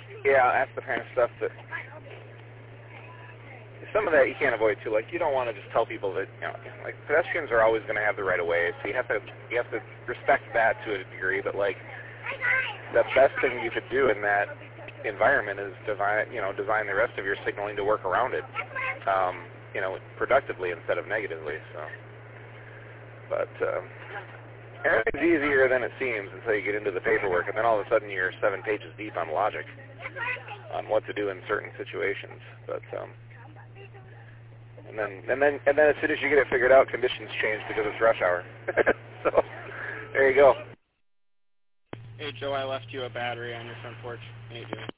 Yeah, that's the kind of stuff that, some of that you can't avoid too. Like, you don't want to just tell people that, like, pedestrians are always going to have the right of way, so you have to respect that to a degree, but, like, the best thing you could do in that environment is design the rest of your signaling to work around it, productively instead of negatively, so. But, everything's easier than it seems until you get into the paperwork, and then all of a sudden you're 7 pages deep on logic on what to do in certain situations. But and then as soon as you get it figured out, conditions change because it's rush hour. So there you go. Hey Joe, I left you a battery on your front porch. How you doing?